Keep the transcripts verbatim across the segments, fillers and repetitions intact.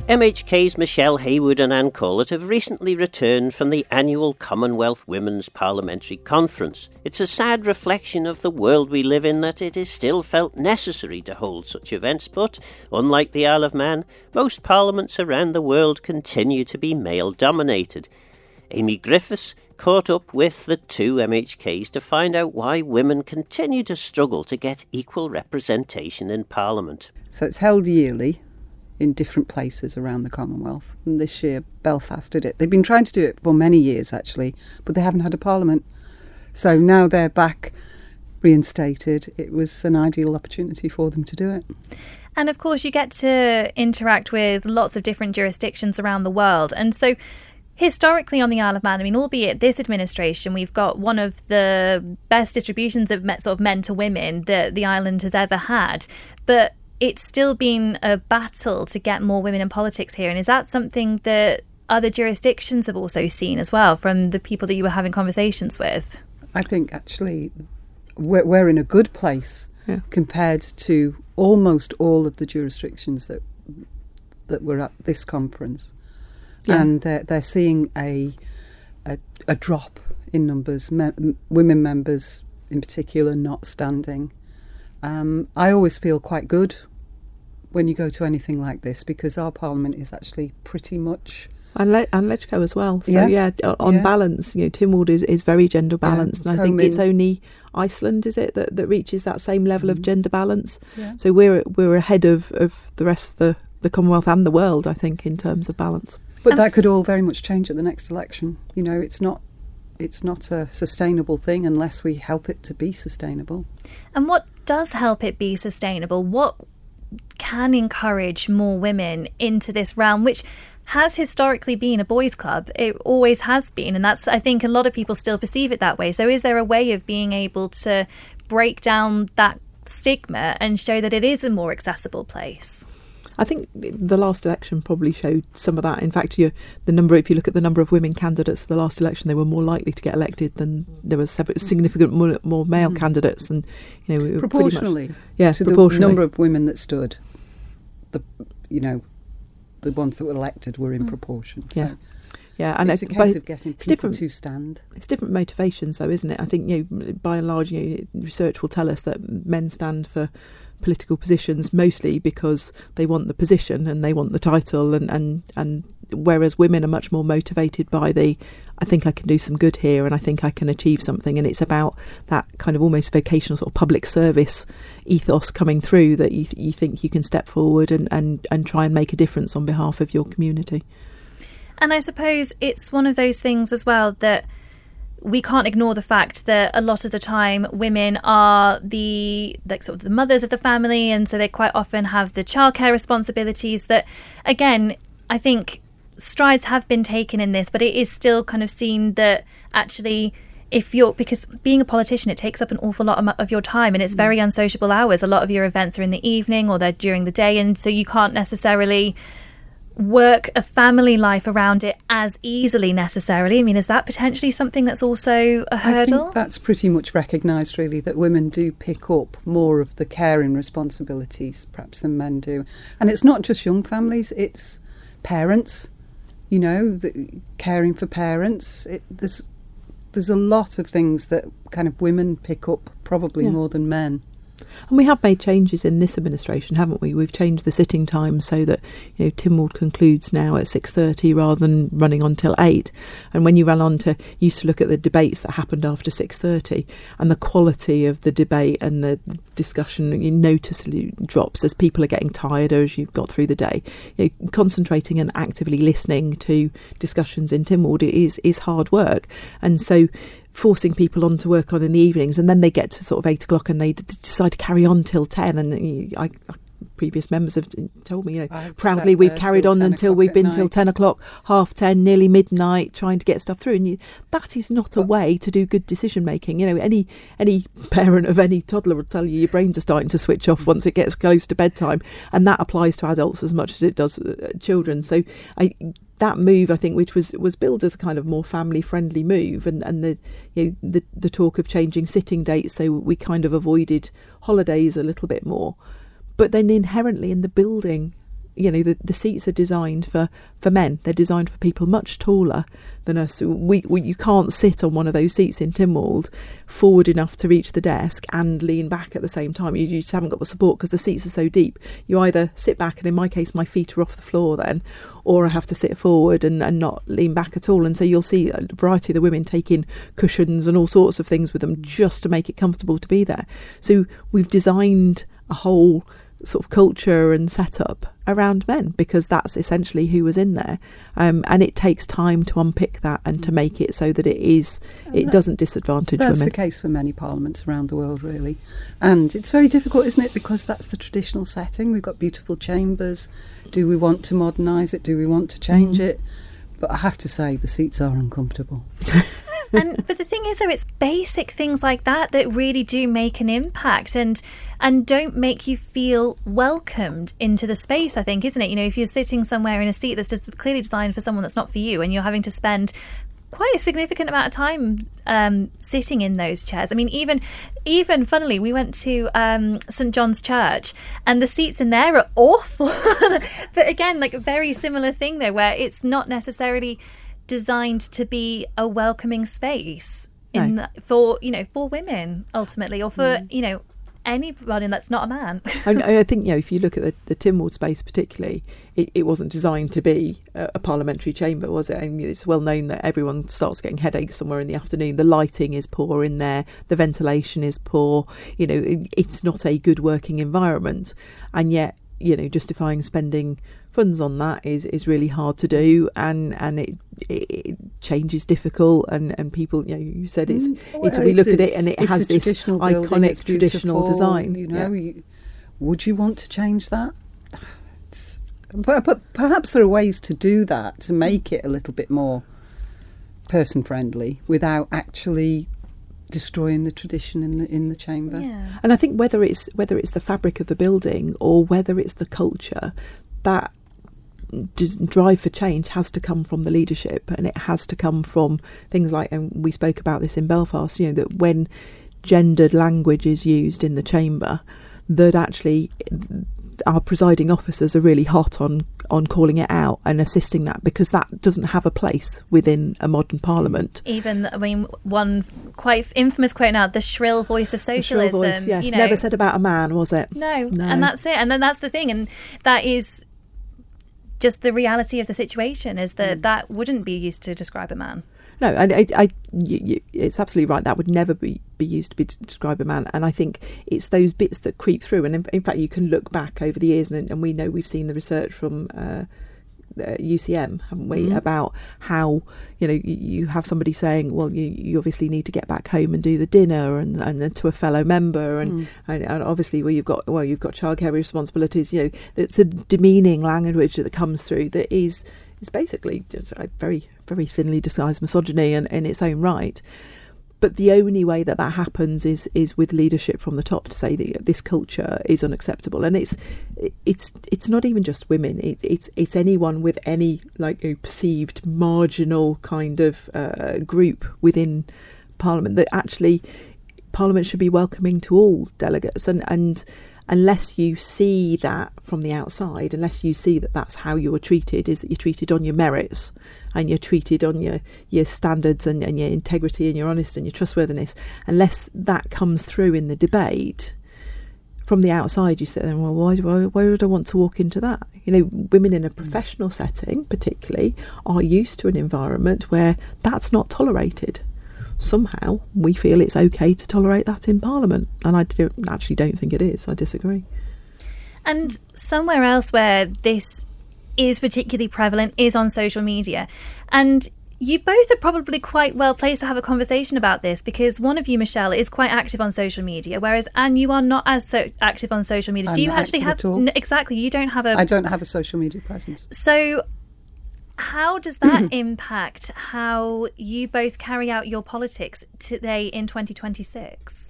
M H K's Michelle Haywood and Anne Corlett have recently returned from the annual Commonwealth Women's Parliamentary Conference. It's a sad reflection of the world we live in that it is still felt necessary to hold such events, but, unlike the Isle of Man, most parliaments around the world continue to be male-dominated. Amy Griffiths caught up with the two M H Ks to find out why women continue to struggle to get equal representation in Parliament. So it's held yearly in different places around the Commonwealth. And this year, Belfast did it. They've been trying to do it for many years, actually, but they haven't had a parliament. So now they're back reinstated. It was an ideal opportunity for them to do it. And of course, you get to interact with lots of different jurisdictions around the world. And so historically on the Isle of Man, I mean, albeit this administration, we've got one of the best distributions of sort of men to women that the island has ever had. But it's still been a battle to get more women in politics here. And is that something that other jurisdictions have also seen as well from the people that you were having conversations with? I think actually we're, we're in a good place yeah. compared to almost all of the jurisdictions that that were at this conference. Yeah. And they're, they're seeing a, a a drop in numbers, me, women members in particular not standing. Um, I always feel quite good when you go to anything like this because our parliament is actually pretty much... And, Le- and Legco as well. So, yeah, yeah on yeah. balance, you know, Tynwald is, is very gender balanced. Yeah. And I think it's only Iceland, is it, that, that reaches that same level mm-hmm. of gender balance. Yeah. So we're we're ahead of, of the rest of the, the Commonwealth and the world, I think, in terms of balance. But um, that could all very much change at the next election. You know, it's not it's not a sustainable thing unless we help it to be sustainable. And what does help it be sustainable? What can encourage more women into this realm, which has historically been a boys' club? It always has been, and that's, I think, a lot of people still perceive it that way. So is there a way of being able to break down that stigma and show that it is a more accessible place? I think the last election probably showed some of that. In fact, you, the number, if you look at the number of women candidates for the last election, they were more likely to get elected than there was significant more, more male mm. candidates, and you know, proportionally, much, yeah, to proportionally. The number of women that stood, the you know, the ones that were elected were in mm. proportion. So. Yeah. Yeah, and it's a case of getting people to stand. It's different motivations, though, isn't it? I think, you know, by and large, you know, research will tell us that men stand for political positions mostly because they want the position and they want the title, and, and, and whereas women are much more motivated by the, I think I can do some good here and I think I can achieve something, and it's about that kind of almost vocational sort of public service ethos coming through that you, th- you think you can step forward and, and, and try and make a difference on behalf of your community. And I suppose it's one of those things as well that we can't ignore the fact that a lot of the time women are the like sort of the mothers of the family, and so they quite often have the childcare responsibilities that, again, I think strides have been taken in this, but it is still kind of seen that actually if you're, because being a politician, it takes up an awful lot of, of your time, and it's very unsociable hours. A lot of your events are in the evening or they're during the day, and so you can't necessarily work a family life around it as easily necessarily. I mean, is that potentially something that's also a hurdle? I think that's pretty much recognised, really, that women do pick up more of the caring responsibilities perhaps than men do. And it's not just young families, it's parents, you know, the, caring for parents. It, there's there's a lot of things that kind of women pick up probably yeah. more than men. And we have made changes in this administration, haven't we? We've changed the sitting time so that, you know, Tynwald concludes now at six thirty rather than running on till eight. And when you ran on to, used to look at the debates that happened after six thirty, and the quality of the debate and the discussion you noticeably drops as people are getting tireder as you've got through the day. You know, concentrating and actively listening to discussions in Tynwald is, is hard work. And so forcing people on to work on in the evenings, and then they get to sort of eight o'clock and they d- decide to carry on till ten. And I, I, previous members have told me, you know, proudly we've carried on until we've been till ten o'clock, half ten, nearly midnight, trying to get stuff through. And you, that is not a way to do good decision making. You know, any any parent of any toddler will tell you your brains are starting to switch off once it gets close to bedtime, and that applies to adults as much as it does uh, children. So I. That move, I think, which was, was billed as a kind of more family-friendly move, and, and the you know the the talk of changing sitting dates, so we kind of avoided holidays a little bit more. But then inherently in the building you know, the, the seats are designed for, for men. They're designed for people much taller than us. We, we you can't sit on one of those seats in Tynwald forward enough to reach the desk and lean back at the same time. You, you just haven't got the support because the seats are so deep. You either sit back, and in my case my feet are off the floor then, or I have to sit forward and, and not lean back at all. And so you'll see a variety of the women taking cushions and all sorts of things with them just to make it comfortable to be there. So we've designed a whole sort of culture and setup around men because that's essentially who was in there, um, and it takes time to unpick that and to make it so that it is it doesn't disadvantage that's women. That's the case for many parliaments around the world, really, and it's very difficult, isn't it, because that's the traditional setting. We've got beautiful chambers. Do we want to modernise it? Do we want to change mm. it? But I have to say the seats are uncomfortable. And but the thing is, though, it's basic things like that that really do make an impact and and don't make you feel welcomed into the space, I think, isn't it? You know, if you're sitting somewhere in a seat that's just clearly designed for someone that's not for you, and you're having to spend quite a significant amount of time um, sitting in those chairs. I mean, even, even funnily, we went to um, St John's Church, and the seats in there are awful. But again, like a very similar thing there, where it's not necessarily designed to be a welcoming space in no. the, for you know for women ultimately, or for mm. you know anybody that's not a man. And I think, you know, if you look at the, the Tynwald space particularly, it, it wasn't designed to be a, a parliamentary chamber, was it? I mean, it's well known that everyone starts getting headaches somewhere in the afternoon. The lighting is poor in there, the ventilation is poor. You know, it, it's not a good working environment, and yet, you know, justifying spending funds on that is, is really hard to do, and and it, it, it change is difficult, and, and people, you know, you said it's, mm, it's well, we look a, at it and it has this iconic building, traditional design. You know, yeah. you, would you want to change that? It's, but, but perhaps there are ways to do that, to make it a little bit more person friendly without actually destroying the tradition in the in the chamber. Yeah. And I think whether it's whether it's the fabric of the building or whether it's the culture, that drive for change has to come from the leadership, and it has to come from things like, and we spoke about this in Belfast, you know, that when gendered language is used in the chamber, that actually our presiding officers are really hot on on calling it out and assisting that, because that doesn't have a place within a modern parliament. Even, I mean, one quite infamous quote now, the shrill voice of socialism. The shrill voice, yes. You know, never said about a man, was it? No. no. And that's it. And then that's the thing. And that is just the reality of the situation, is that mm. that wouldn't be used to describe a man. No, and I, I, you, you, it's absolutely right. That would never be, be used to, be, to describe a man. And I think it's those bits that creep through. And in, in fact, you can look back over the years, and, and we know we've seen the research from uh, uh, U C M, haven't we, mm-hmm. about how, you know, you, you have somebody saying, well, you, you obviously need to get back home and do the dinner, and, and then to a fellow member, and, mm. and, and obviously, well, you've got well, you've got childcare responsibilities. You know, it's a demeaning language that comes through that is. It's basically just a very, very thinly disguised misogyny in, in its own right. But the only way that that happens is is with leadership from the top to say that this culture is unacceptable. And it's it's it's not even just women. It, it's it's anyone with any like a perceived marginal kind of uh, group within Parliament, that actually Parliament should be welcoming to all delegates, and and. Unless you see that from the outside, unless you see that that's how you're treated, is that you're treated on your merits, and you're treated on your, your standards and, and your integrity and your honesty and your trustworthiness, unless that comes through in the debate, from the outside you say, well, why, why, why would I want to walk into that? You know, women in a professional setting particularly are used to an environment where that's not tolerated. Somehow we feel it's okay to tolerate that in Parliament, and I don't, actually don't think it is. I disagree. And somewhere else where this is particularly prevalent is on social media, and you both are probably quite well placed to have a conversation about this, because one of you, Michelle, is quite active on social media, whereas Anne, you are not as so active on social media. I'm Do you not actually active have at all. N- exactly? You don't have a. I don't have a social media presence. So. How does that impact how you both carry out your politics today in twenty twenty-six?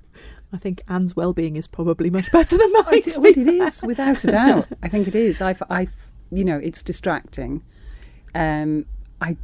I think Anne's well-being is probably much better than mine. It, it is, without a doubt. I think it is. I've, I've, you know, it's distracting. Um, I,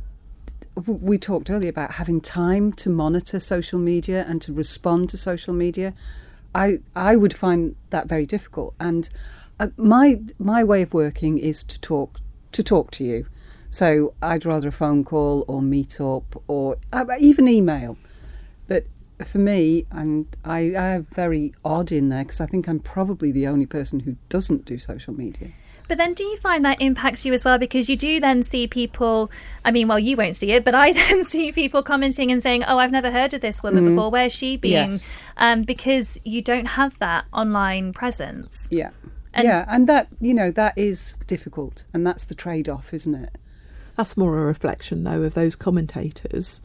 we talked earlier about having time to monitor social media and to respond to social media. I, I would find that very difficult, and uh, my my way of working is to talk to talk to you. So I'd rather a phone call or meet up or uh, even email. But for me, and I, I am very odd in there because I think I'm probably the only person who doesn't do social media. But then do you find that impacts you as well? Because you do then see people, I mean, well, you won't see it, but I then see people commenting and saying, oh, I've never heard of this woman mm. before. Where's she been? Yes. Um, because you don't have that online presence. Yeah. And yeah. And that, you know, that is difficult. And that's the trade-off, isn't it? That's more a reflection, though, of those commentators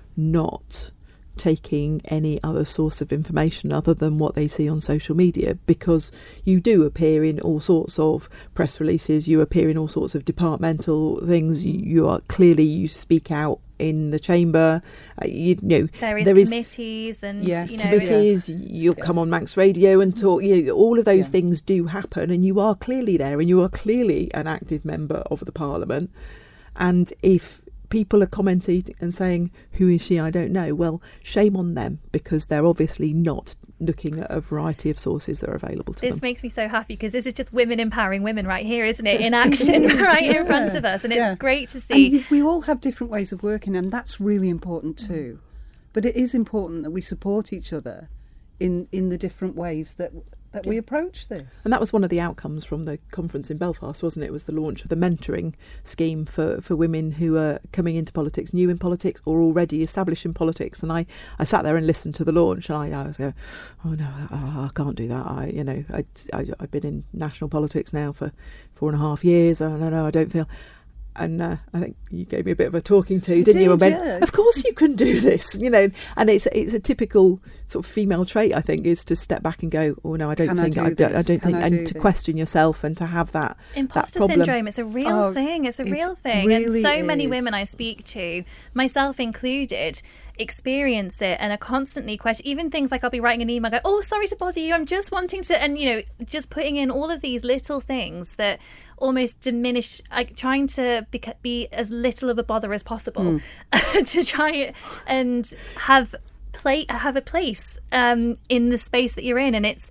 not taking any other source of information other than what they see on social media, because you do appear in all sorts of press releases, you appear in all sorts of departmental things, you, you are clearly, you speak out in the chamber, uh, you, you know, various there is committees and yes. you know, committees, yeah. you'll yeah. come on Manx Radio and talk, you know, all of those yeah. things do happen, and you are clearly there and you are clearly an active member of the Parliament. And if people are commenting and saying, who is she, I don't know, well, shame on them, because they're obviously not looking at a variety of sources that are available to this them. This makes me so happy, because this is just women empowering women right here, isn't it, in action, right yeah. in front of us. And it's yeah. great to see. And we all have different ways of working, and that's really important too. But it is important that we support each other in, in the different ways that that we approach this. And that was one of the outcomes from the conference in Belfast, wasn't it? It was the launch of the mentoring scheme for, for women who are coming into politics, new in politics, or already established in politics. And I, I sat there and listened to the launch, and I, I was going, oh no, I, I can't do that. I, you know, I, I, I've been in national politics now for four and a half years. I don't know, I don't feel... And uh, I think you gave me a bit of a talking to, I didn't did, you? And went, yeah. of course you can do this, you know. And it's it's a typical sort of female trait, I think, is to step back and go, oh no, I don't Can think, I do I, don't, I this? don't Can think, I and do to this? question yourself and to have that Imposter that problem. syndrome, it's a real Oh, thing. It's a it real thing. really and so many is. women I speak to, myself included, experience it and are constantly question even things like I'll be writing an email, go, oh, sorry to bother you, I'm just wanting to, and you know, just putting in all of these little things that almost diminish, like trying to be, be as little of a bother as possible mm. to try and have play have a place um, in the space that you're in. And it's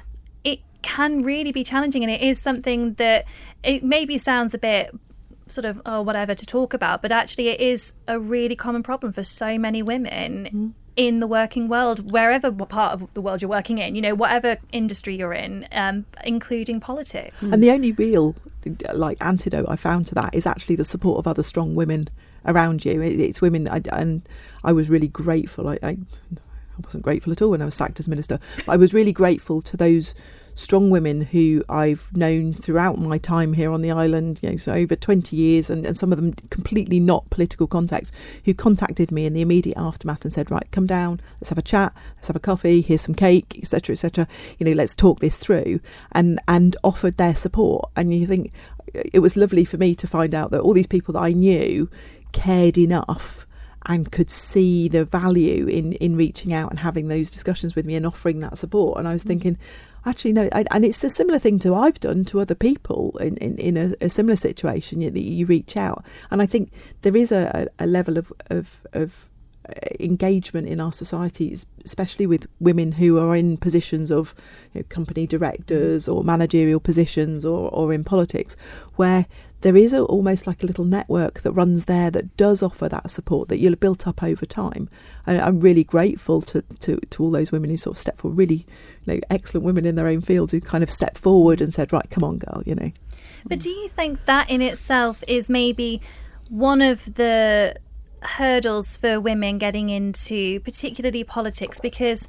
it can really be challenging, and it is something that it maybe sounds a bit sort of oh whatever to talk about, but actually it is a really common problem for so many women mm. in the working world, wherever part of the world you're working in, you know, whatever industry you're in, um, including politics. And the only real like antidote I found to that is actually the support of other strong women around you. It, it's women, I, and I was really grateful. I, I, I wasn't grateful at all when I was sacked as minister, but I was really grateful to those strong women who I've known throughout my time here on the island, you know, so over twenty years, and, and some of them completely not political contacts, who contacted me in the immediate aftermath and said, right, come down, let's have a chat, let's have a coffee, here's some cake, etc, etc, you know, let's talk this through, and and offered their support. And you think it was lovely for me to find out that all these people that I knew cared enough and could see the value in in reaching out and having those discussions with me and offering that support. And I was thinking, actually, no, I, and it's a similar thing to I've done to other people in, in, in a, a similar situation, you, that you reach out. And I think there is a, a level of, of, of engagement in our societies, especially with women who are in positions of, you know, company directors or managerial positions, or, or in politics, where there is a, almost like a little network that runs there that does offer that support that you'll have built up over time. And I'm really grateful to, to, to all those women who sort of step forward, really, you know, excellent women in their own fields who kind of stepped forward and said, right, come on, girl, you know. But do you think that in itself is maybe one of the hurdles for women getting into particularly politics? Because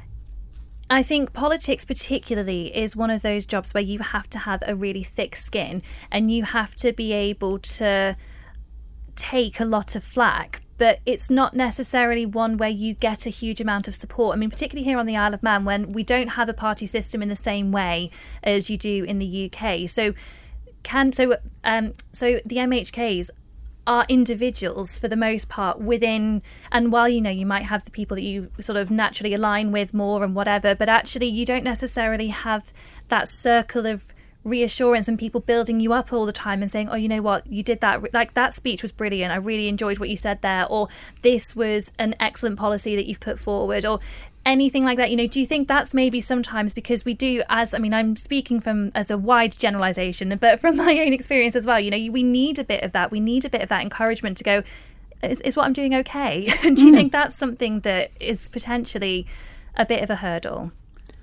I think politics particularly is one of those jobs where you have to have a really thick skin and you have to be able to take a lot of flack, but it's not necessarily one where you get a huge amount of support. I mean, particularly here on the Isle of Man, when we don't have a party system in the same way as you do in the U K. So can so um so the M H Ks are individuals for the most part within, and while, you know, you might have the people that you sort of naturally align with more and whatever, but actually you don't necessarily have that circle of reassurance and people building you up all the time and saying, oh, you know what, you did that, like that speech was brilliant, I really enjoyed what you said there, or this was an excellent policy that you've put forward. Or anything like that? You know, do you think that's maybe sometimes because we do, as I mean, I'm speaking from as a wide generalization, but from my own experience as well, you know, we need a bit of that. We need a bit of that encouragement to go, is, is what I'm doing okay? And do you mm. think that's something that is potentially a bit of a hurdle?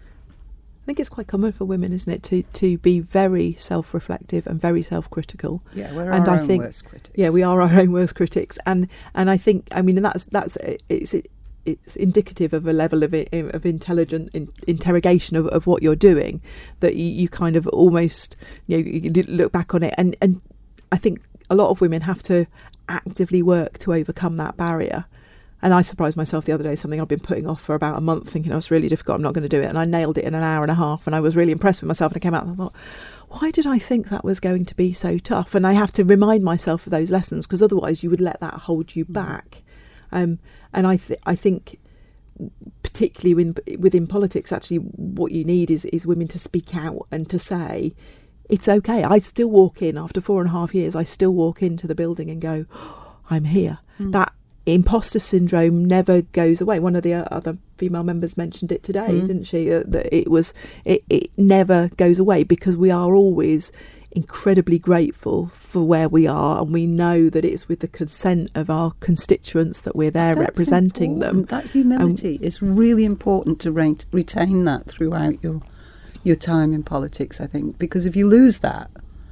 I think it's quite common for women, isn't it, to, to be very self-reflective and very self-critical. Yeah, we're and our I own think, worst critics. Yeah, we are our own worst critics, and and I think, I mean, that's that's it's it's indicative of a level of of intelligent in, interrogation of, of what you're doing, that you, you kind of almost, you know, you look back on it, and and I think a lot of women have to actively work to overcome that barrier. And I surprised myself the other day, something I've been putting off for about a month, thinking, oh, it's really difficult, I'm not going to do it. And I nailed it in an hour and a half, and I was really impressed with myself. And I came out and I thought, why did I think that was going to be so tough? And I have to remind myself of those lessons, because otherwise you would let that hold you back. Um, and I, th- I think particularly within, within politics, actually what you need is, is women to speak out and to say, it's okay. I still walk in, after four and a half years, I still walk into the building and go, oh, I'm here. Mm. That imposter syndrome never goes away. One of the other female members mentioned it today, mm. didn't she? Uh, that it was, it, it never goes away, because we are always incredibly grateful for where we are, and we know that it's with the consent of our constituents that we're there That's representing important. them. That humility um, is really important to re- retain that throughout your your time in politics, I think, because if you lose that,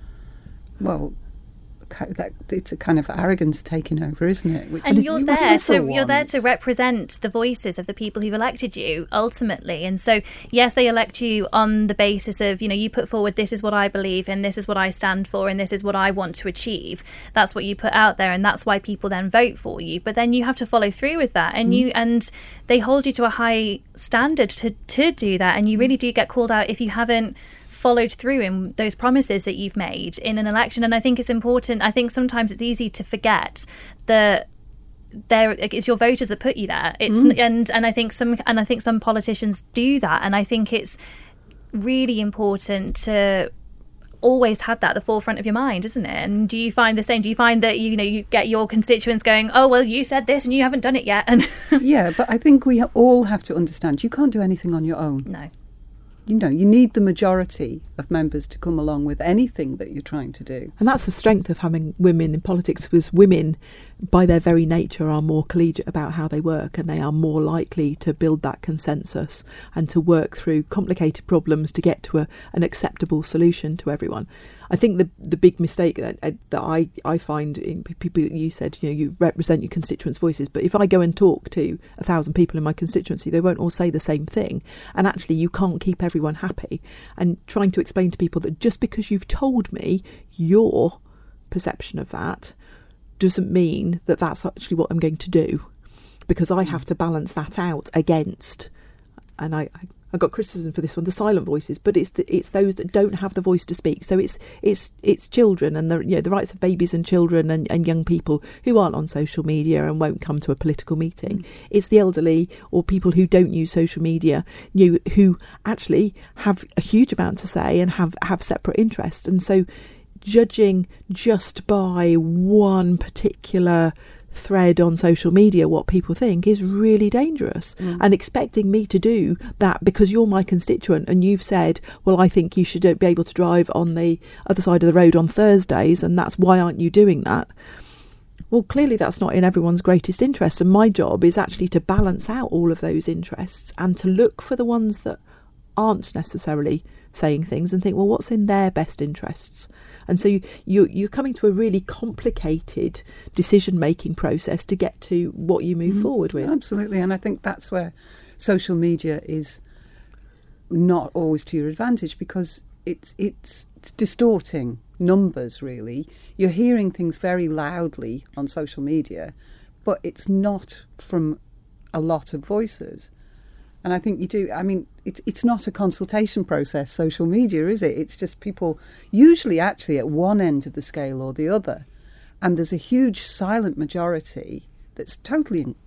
well, that it's a kind of arrogance taking over, isn't it? Which and you're you there to want. you're there to represent the voices of the people who've elected you ultimately. And so yes, they elect you on the basis of, you know, you put forward, this is what I believe in, this is what I stand for, and this is what I want to achieve. That's what you put out there, and that's why people then vote for you. But then you have to follow through with that, and mm. you and they hold you to a high standard to to do that, and you really do get called out if you haven't followed through in those promises that you've made in an election. And I think it's important. I think sometimes it's easy to forget that there it's your voters that put you there. It's mm. and and I think some and I think some politicians do that. And I think it's really important to always have that at the forefront of your mind, isn't it? And do you find the same? Do you find that you know you get your constituents going, oh well, you said this and you haven't done it yet? And yeah, but I think we all have to understand you can't do anything on your own. No. You know, you need the majority of members to come along with anything that you're trying to do. And that's the strength of having women in politics, because women, by their very nature, are more collegiate about how they work, and they are more likely to build that consensus and to work through complicated problems to get to a, an acceptable solution to everyone. I think the the big mistake that, uh, that I, I find in people, you said, you know, you represent your constituents' voices, but if I go and talk to a thousand people in my constituency, they won't all say the same thing. And actually you can't keep everyone happy. And trying to explain to people that just because you've told me your perception of that doesn't mean that that's actually what I'm going to do, because I have to balance that out against, and I, I I got criticism for this one, the silent voices, but it's the, it's those that don't have the voice to speak. So it's it's it's children and the you know the rights of babies and children and, and young people who aren't on social media and won't come to a political meeting. Mm. It's the elderly or people who don't use social media, you know, who actually have a huge amount to say and have, have separate interests. And so judging just by one particular thread on social media what people think is really dangerous. Mm. And expecting me to do that because you're my constituent and you've said, well, I think you should be able to drive on the other side of the road on Thursdays, and that's why aren't you doing that? Well, clearly that's not in everyone's greatest interest, and my job is actually to balance out all of those interests and to look for the ones that aren't necessarily saying things and think, well, what's in their best interests? And so you, you, you're coming to a really complicated decision-making process to get to what you move mm, forward with. Absolutely, and I think that's where social media is not always to your advantage, because it's it's distorting numbers, really. You're hearing things very loudly on social media, but it's not from a lot of voices. And I think you do, I mean, it's it's not a consultation process, social media, is it? It's just people usually actually at one end of the scale or the other. And there's a huge silent majority that's totally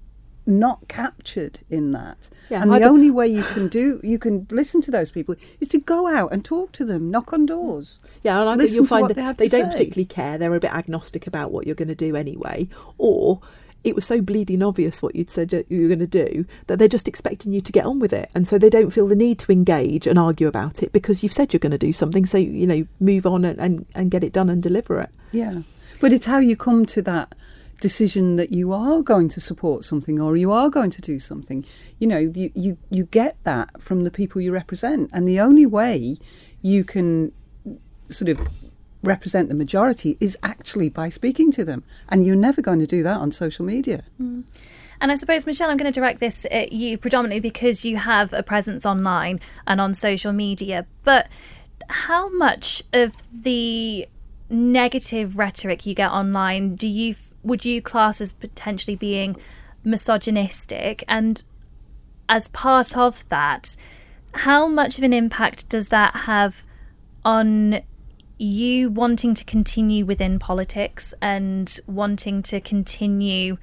not captured in that. Yeah, and the I only way you can do, you can listen to those people is to go out and talk to them, knock on doors. Yeah, and I think you'll find that they, they don't particularly care. They're a bit agnostic about what you're going to do anyway. Or it was so bleeding obvious what you'd said you were going to do that they're just expecting you to get on with it. And so they don't feel the need to engage and argue about it because you've said you're going to do something. So, you know, move on and, and, and get it done and deliver it. Yeah. But it's how you come to that decision that you are going to support something or you are going to do something. You know, you, you, you get that from the people you represent. And the only way you can sort of represent the majority is actually by speaking to them. And you're never going to do that on social media. Mm. And I suppose, Michelle, I'm going to direct this at you predominantly because you have a presence online and on social media. But how much of the negative rhetoric you get online do you would you class as potentially being misogynistic? And as part of that, how much of an impact does that have on you wanting to continue within politics and wanting to continue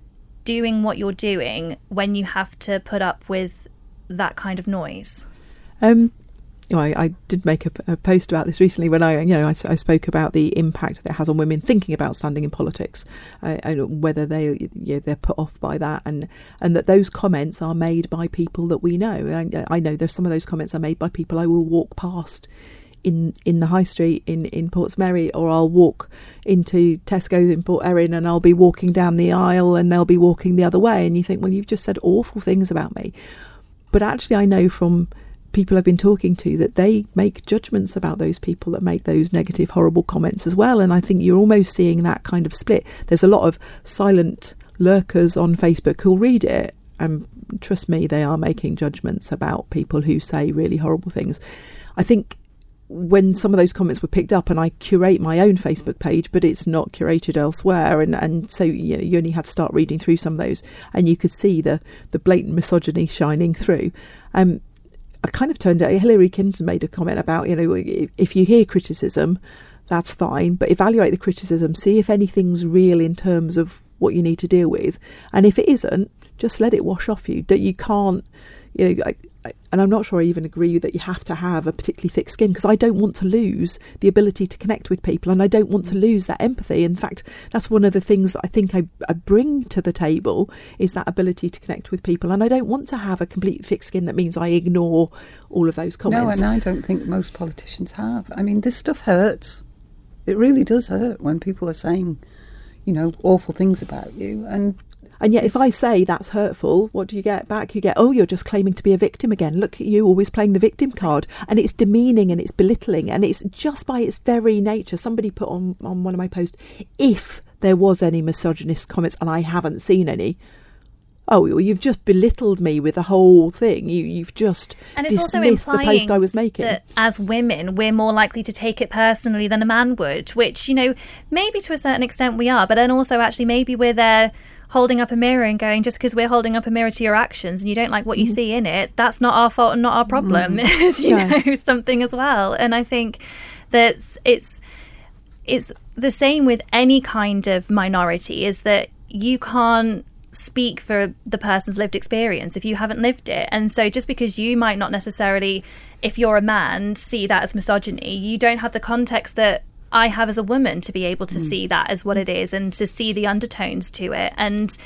doing what you're doing when you have to put up with that kind of noise? Um, you know, I, I did make a, a post about this recently when I, you know, I, I spoke about the impact that it has on women thinking about standing in politics, uh, and whether they, you know, they're put off by that, and and that those comments are made by people that we know. I, I know there's some of those comments are made by people I will walk past in in the high street in in Portsmouth, or I'll walk into Tesco's in Port Erin and I'll be walking down the aisle and they'll be walking the other way, and you think, well, you've just said awful things about me. But actually I know from people I've been talking to that they make judgments about those people that make those negative, horrible comments as well. And I think you're almost seeing that kind of split. There's a lot of silent lurkers on Facebook who'll read it, and trust me, they are making judgments about people who say really horrible things. I think when some of those comments were picked up, and I curate my own Facebook page, but it's not curated elsewhere, and, and so you know, you only had to start reading through some of those, and you could see the the blatant misogyny shining through. Um, I kind of turned out, Hillary Clinton made a comment about, you know, if you hear criticism, that's fine, but evaluate the criticism, see if anything's real in terms of what you need to deal with, and if it isn't, just let it wash off you. Don't, you can't, you know, I, I, and I'm not sure I even agree that you have to have a particularly thick skin, because I don't want to lose the ability to connect with people, and I don't want to lose that empathy. In fact, that's one of the things that I think I, I bring to the table, is that ability to connect with people, and I don't want to have a complete thick skin that means I ignore all of those comments. No, and I don't think most politicians have. I mean, this stuff hurts. It really does hurt when people are saying, you know, awful things about you, and And yet if I say that's hurtful, what do you get back? You get, oh, you're just claiming to be a victim again. Look at you, always playing the victim card. And it's demeaning and it's belittling. And it's just by its very nature. Somebody put on, on one of my posts, if there was any misogynist comments, and I haven't seen any. Oh, well, you've just belittled me with the whole thing. You, you've just dismissed the post I was making. That as women, we're more likely to take it personally than a man would, which, you know, maybe to a certain extent we are. But then also actually maybe we're there holding up a mirror and going, just because we're holding up a mirror to your actions and you don't like what you mm. see in it, that's not our fault and not our problem, mm. is, you yeah. know, something as well. And I think that it's it's the same with any kind of minority, is that you can't speak for the person's lived experience if you haven't lived it. And so just because you might not necessarily, if you're a man, see that as misogyny, you don't have the context that I have as a woman to be able to mm. see that as what it is and to see the undertones to it. And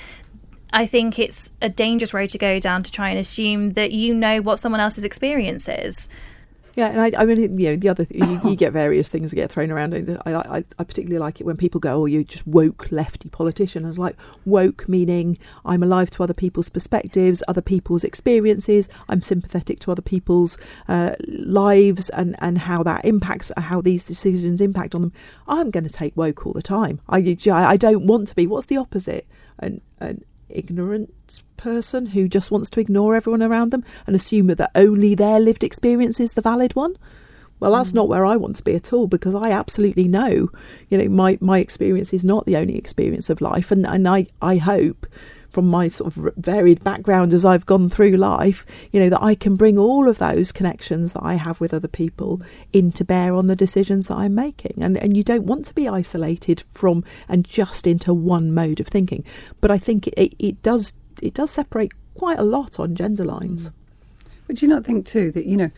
I think it's a dangerous road to go down to try and assume that you know what someone else's experience is. Yeah, and I, I mean, you know, the other th- you, you get various things that get thrown around. And I, I, I particularly like it when people go, "Oh, you're just woke lefty politician." I was like, woke meaning I'm alive to other people's perspectives, other people's experiences. I'm sympathetic to other people's uh, lives and, and how that impacts, how these decisions impact on them. I'm going to take woke all the time. I, I don't want to be. What's the opposite? An, an ignorant person who just wants to ignore everyone around them and assume that only their lived experience is the valid one. Well, that's mm. not where I want to be at all, because I absolutely know, you know, my, my experience is not the only experience of life. And, and I, I hope from my sort of varied background as I've gone through life, you know, that I can bring all of those connections that I have with other people into bear on the decisions that I'm making. And and you don't want to be isolated from and just into one mode of thinking. But I think it, it does it does separate quite a lot on gender lines. Mm. But do you not think too that, you know,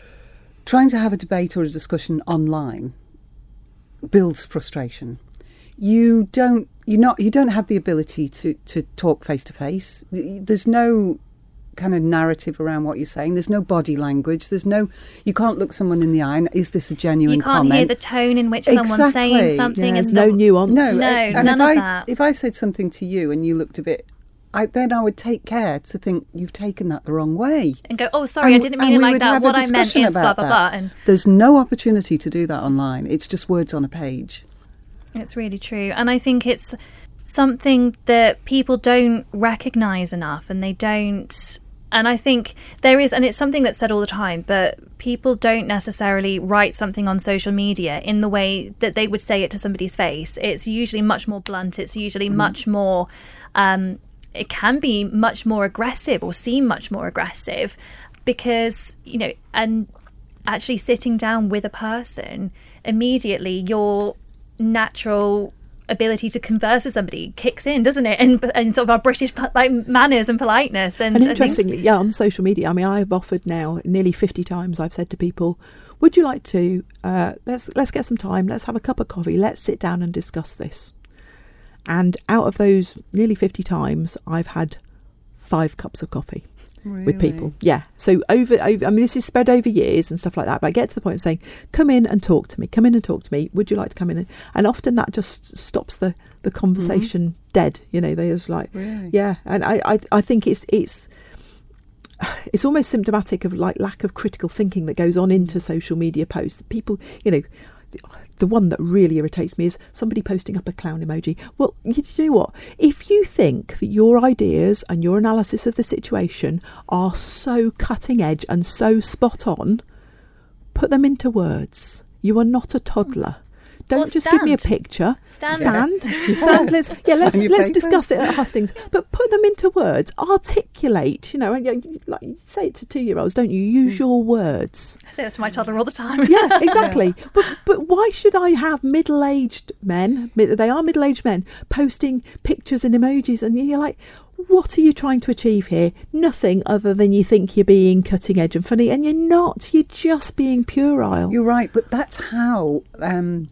trying to have a debate or a discussion online builds frustration? you don't you're not you don't have the ability to, to talk face to face. There's no kind of narrative around what you're saying. There's no body language. There's no you can't look someone in the eye and is this a genuine you can't comment? hear the tone in which someone's Exactly. saying something. Yeah, there's and no the, nuance. No, No, and none if of I that. if I said something to you and you looked a bit, I, then I would take care to think you've taken that the wrong way. and go, oh, sorry, I And- didn't and mean it we like would that. have a What I meant is discussion blah, about blah, that. blah. And There's no opportunity to do that online. It's just words on a page. it's really true. And I think it's something that people don't recognise enough, and they don't. And I think there is, and it's something that's said all the time, but people don't necessarily write something on social media in the way that they would say it to somebody's face. It's usually much more blunt. It's usually mm. much more, um, it can be much more aggressive or seem much more aggressive because, you know, and actually sitting down with a person, immediately your natural ability to converse with somebody kicks in, doesn't it? And, and sort of our British like manners and politeness. And, and interestingly, think, yeah, on social media, I mean, I've offered now nearly fifty times. I've said to people, "Would you like to? Uh, let's let's get some time. Let's have a cup of coffee. Let's sit down and discuss this." And out of those nearly fifty times, I've had five cups of coffee. Really? With people, yeah. So over, over, I mean, this is spread over years and stuff like that. But I get to the point of saying, "Come in and talk to me. Come in and talk to me. Would you like to come in?" And, and often that just stops the the conversation mm-hmm. dead. You know, they just like, really? yeah. And I, I, I think it's it's it's almost symptomatic of like lack of critical thinking that goes on into social media posts. People, you know. The, the one that really irritates me is somebody posting up a clown emoji. Well, you, you know what? If you think that your ideas and your analysis of the situation are so cutting edge and so spot on, put them into words. You are not a toddler. Don't or just stand. give me a picture. Stand. Stand. stand. Let's yeah. Let's Sign your let's paper. discuss it at Hustings. But put them into words. Articulate. You know, and you, like you say it to two-year-olds, don't you? Use mm. your words. I say that to my toddler all the time. Yeah, exactly. yeah. But but why should I have middle-aged men? They are middle-aged men posting pictures and emojis, and you're like, what are you trying to achieve here? Nothing other than you think you're being cutting edge and funny, and you're not. You're just being puerile. You're right, but that's how. Um,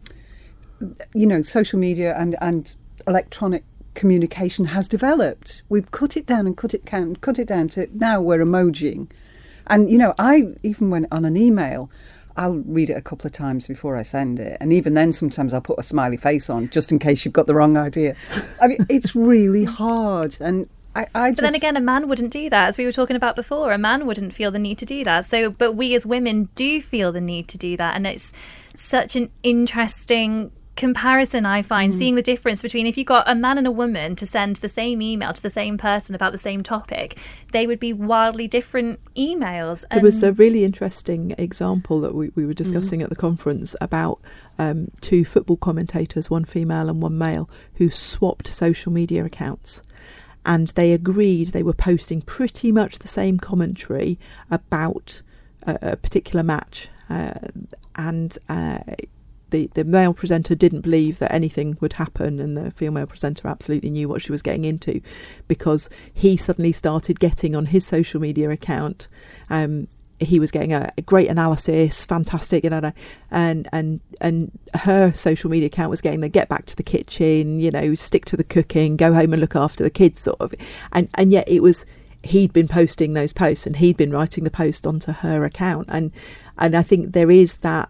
you know, social media and, and electronic communication has developed. We've cut it down and cut it down, cut it down to now we're emojiing. And, you know, I even went on an email, I'll read it a couple of times before I send it. And even then, sometimes I'll put a smiley face on just in case you've got the wrong idea. I mean, it's really hard. And I, I just... But then again, a man wouldn't do that, as we were talking about before. A man wouldn't feel the need to do that. So, but we as women do feel the need to do that. And it's such an interesting comparison, I find, mm. seeing the difference between if you got a man and a woman to send the same email to the same person about the same topic, they would be wildly different emails. There was a really interesting example that we, we were discussing mm. at the conference about um, two football commentators, one female and one male, who swapped social media accounts. And they agreed they were posting pretty much the same commentary about a, a particular match. Uh, and uh, the, the male presenter didn't believe that anything would happen, and the female presenter absolutely knew what she was getting into, because he suddenly started getting on his social media account. Um, he was getting a, a great analysis, fantastic, you know, and and and her social media account was getting the get back to the kitchen, you know, stick to the cooking, go home and look after the kids sort of, and and yet it was he'd been posting those posts and he'd been writing the post onto her account, and and I think there is that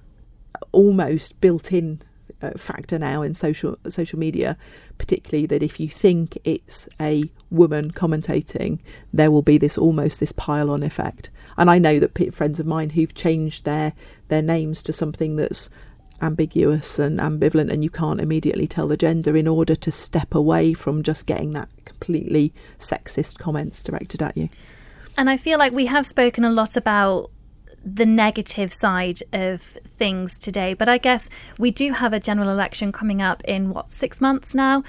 almost built-in uh, factor now in social social media, particularly that if you think it's a woman commentating, there will be this almost this pile-on effect. And I know that p- friends of mine who've changed their their names to something that's ambiguous and ambivalent, and you can't immediately tell the gender, in order to step away from just getting that completely sexist comments directed at you. And I feel like we have spoken a lot about the negative side of things today, but I guess we do have a general election coming up in what, six months now,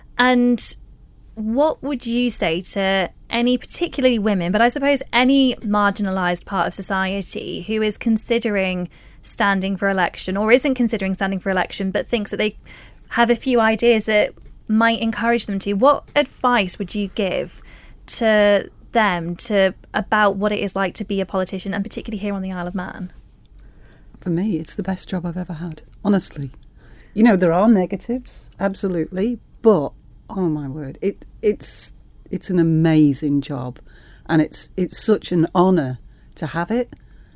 and what would you say to any, particularly women, but I suppose any marginalised part of society who is considering standing for election, or isn't considering standing for election but thinks that they have a few ideas that might encourage them to? What advice would you give to them to about what it is like to be a politician, and particularly here on the Isle of Man? For me, it's the best job I've ever had, honestly. you know, there are negatives, absolutely, but oh my word, it it's it's an amazing job, and it's it's such an honour to have it.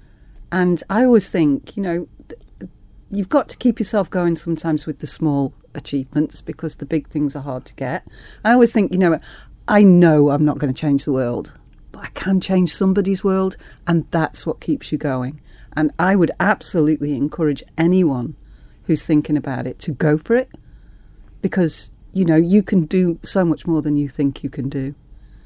And I always think, you know, th- you've got to keep yourself going sometimes with the small achievements, because the big things are hard to get. I always think, you know, I know I'm not going to change the world, but I can change somebody's world, and that's what keeps you going. And I would absolutely encourage anyone who's thinking about it to go for it, because, you know, you can do so much more than you think you can do.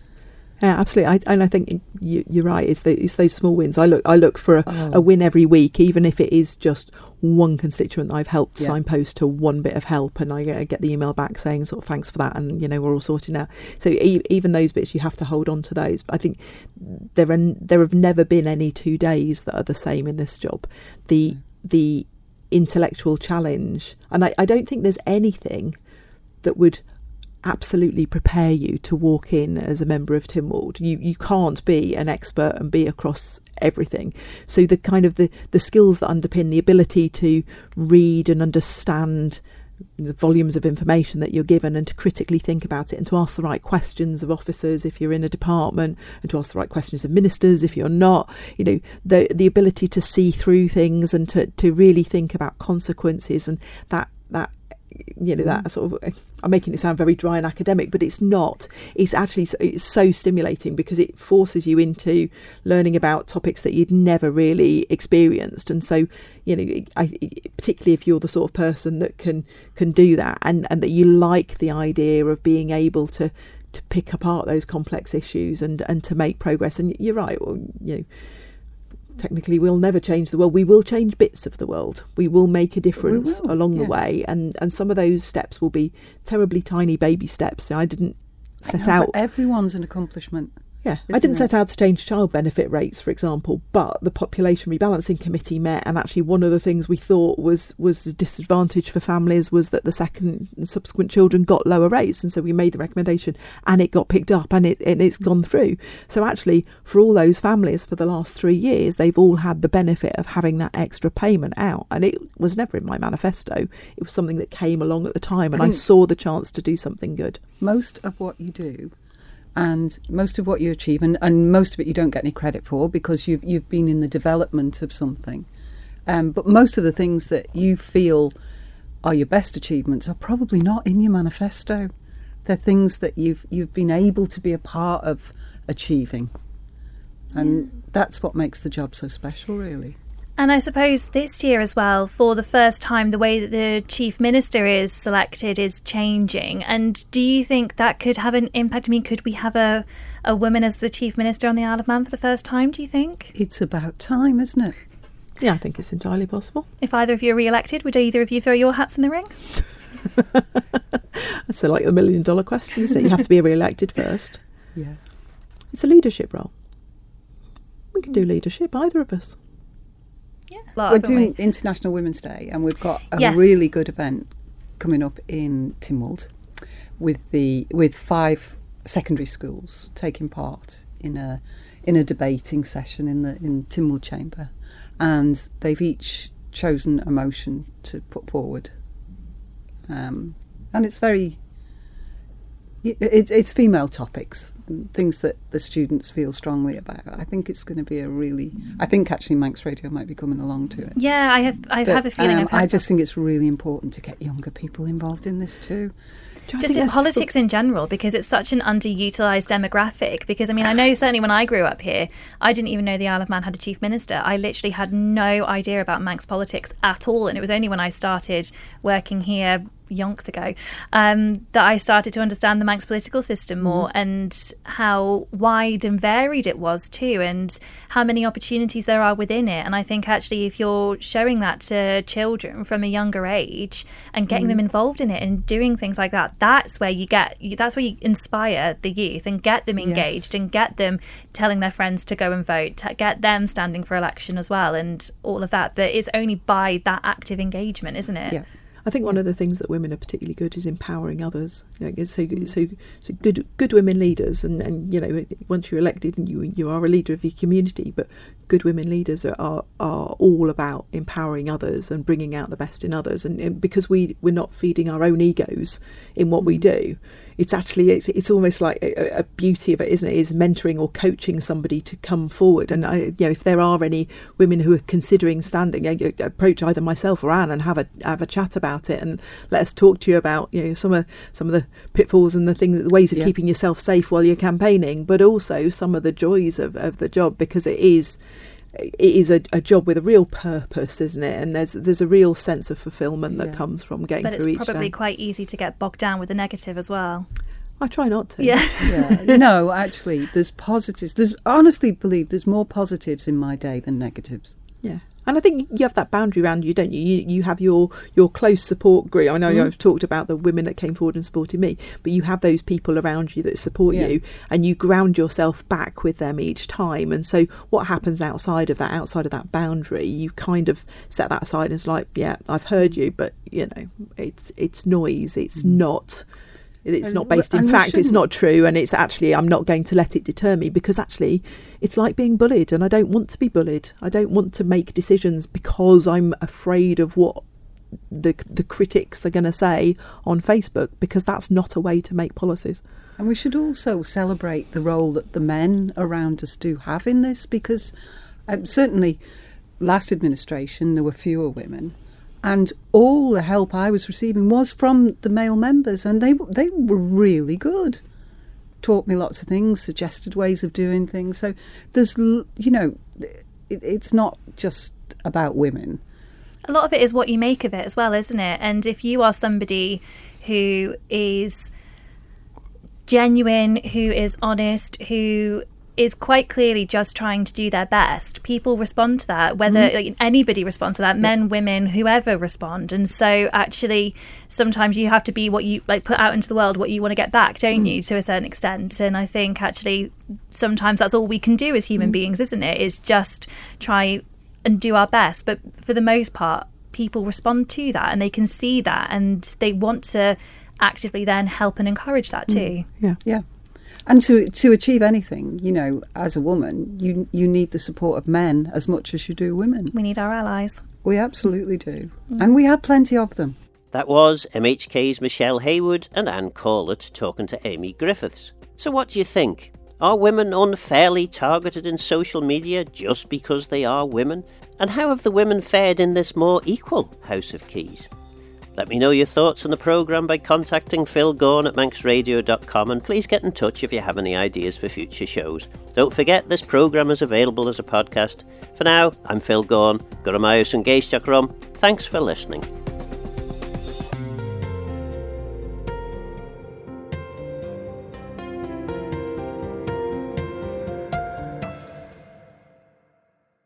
Yeah, absolutely. I, and I think you, you're right. It's, the, it's those small wins. I look, I look for a, oh. a win every week, even if it is just one constituent that I've helped yeah. signpost to one bit of help, and I get, get the email back saying sort of thanks for that, and you know we're all sorted out. So e- even those bits, you have to hold on to those. But I think there are there have never been any two days that are the same in this job. The mm. the intellectual challenge, and I, I don't think there's anything that would absolutely prepare you to walk in as a member of Tynwald. You you can't be an expert and be across everything. So the kind of the, the skills that underpin the ability to read and understand the volumes of information that you're given, and to critically think about it, and to ask the right questions of officers if you're in a department, and to ask the right questions of ministers if you're not, you know, the the ability to see through things, and to, to really think about consequences, and that that you know that sort of, I'm making it sound very dry and academic, but it's not. It's actually it's so stimulating, because it forces you into learning about topics that you'd never really experienced. And so, you know, I, particularly if you're the sort of person that can can do that, and, and that you like the idea of being able to to pick apart those complex issues and and to make progress. And you're right, well, you know, technically we'll never change the world. We will change bits of the world. We will make a difference along yes. the way, and and some of those steps will be terribly tiny baby steps. I didn't set I know, out everyone's an accomplishment. Yeah, I didn't it? set out to change child benefit rates, for example, but the Population Rebalancing Committee met, and actually one of the things we thought was was a disadvantage for families was that the second and subsequent children got lower rates, and so we made the recommendation, and it got picked up, and it and it's gone through. So actually, for all those families for the last three years, they've all had the benefit of having that extra payment out, and it was never in my manifesto. It was something that came along at the time, and I, I saw the chance to do something good. Most of what you do, and most of what you achieve, and, and most of it you don't get any credit for, because you've, you've been in the development of something. Um, but most of the things that you feel are your best achievements are probably not in your manifesto. They're things that you've you've been able to be a part of achieving. And yeah. that's what makes the job so special, really. And I suppose this year as well, for the first time, the way that the Chief Minister is selected is changing. And do you think that could have an impact? I mean, could we have a, a woman as the Chief Minister on the Isle of Man for the first time, do you think? It's about time, isn't it? Yeah, I think it's entirely possible. If either of you are re-elected, would either of you throw your hats in the ring? So like the million dollar question, is that you have to be re-elected first. Yeah. It's a leadership role. We could do leadership, either of us. Yeah, we're doing we? International Women's Day, and we've got a yes. really good event coming up in Tynwald with the with five secondary schools taking part in a in a debating session in the in Tynwald Chamber, and they've each chosen a motion to put forward, um, and it's very It's, it's female topics and things that the students feel strongly about. I think it's going to be a really... I think actually Manx Radio might be coming along to it. Yeah, I have I but, have a feeling um, I just think it's really important to get younger people involved in this too. Just in politics in general, because it's such an underutilised demographic. Because, I mean, I know certainly when I grew up here, I didn't even know the Isle of Man had a Chief Minister. I literally had no idea about Manx politics at all. And it was only when I started working here yonks ago um, that I started to understand the Manx political system more, mm. and how wide and varied it was too, and how many opportunities there are within it. And I think actually if you're showing that to children from a younger age and getting mm. them involved in it and doing things like that, that's where you get that's where you inspire the youth and get them engaged, yes. and get them telling their friends to go and vote, to get them standing for election as well, and all of that. But it's only by that active engagement, isn't it? Yeah. I think one of the things that women are particularly good is empowering others. You know, so, so, so good, good women leaders, and, and you know, once you're elected, and you you are a leader of your community. But good women leaders are are, are all about empowering others and bringing out the best in others. And, and because we we're not feeding our own egos in what we do. It's actually it's it's almost like a, a beauty of it, isn't it? Is mentoring or coaching somebody to come forward. And I, you know, if there are any women who are considering standing, you know, approach either myself or Anne and have a have a chat about it, and let us talk to you about, you know, some of some of the pitfalls and the things, the ways of yeah. keeping yourself safe while you're campaigning, but also some of the joys of, of the job, because it is. It is a, a job with a real purpose, isn't it? And there's there's a real sense of fulfilment that yeah. comes from getting but through each day. But it's probably quite easy to get bogged down with the negative as well. I try not to. Yeah. yeah. No, actually, there's positives. There's I honestly believe there's more positives in my day than negatives. Yeah. And I think you have that boundary around you, don't you? You, you have your, your close support group. I know mm. I've talked about the women that came forward and supported me, but you have those people around you that support yeah. you, and you ground yourself back with them each time. And so what happens outside of that, outside of that boundary, you kind of set that aside and it's like, yeah, I've heard you, but, you know, it's it's noise. It's mm. not... It's and, not based in fact, it's not true, and it's actually, I'm not going to let it deter me, because actually it's like being bullied, and I don't want to be bullied. I don't want to make decisions because I'm afraid of what the the critics are going to say on Facebook, because that's not a way to make policies. And we should also celebrate the role that the men around us do have in this, because um, certainly last administration there were fewer women. And all the help I was receiving was from the male members, and they they were really good. Taught me lots of things, suggested ways of doing things. So there's, you know, it, it's not just about women. A lot of it is what you make of it as well, isn't it? And if you are somebody who is genuine, who is honest, who is quite clearly just trying to do their best, people respond to that, whether mm. like, anybody responds to that, men, women, whoever respond. And so actually sometimes you have to be what you like, put out into the world what you want to get back, don't mm. you, to a certain extent. And I think actually sometimes that's all we can do as human mm. beings, isn't it, is just try and do our best. But for the most part, people respond to that, and they can see that, and they want to actively then help and encourage that too. Mm. Yeah. Yeah. And to to achieve anything, you know, as a woman, you you need the support of men as much as you do women. We need our allies. We absolutely do. Mm. And we have plenty of them. That was M H K's Michelle Haywood and Anne Corlett talking to Amy Griffiths. So what do you think? Are women unfairly targeted in social media just because they are women? And how have the women fared in this more equal House of Keys? Let me know your thoughts on the programme by contacting Phil Gorn at manx radio dot com, and please get in touch if you have any ideas for future shows. Don't forget, this programme is available as a podcast. For now, I'm Phil Gorn. Guramayo Sungaisteach Rum. Thanks for listening.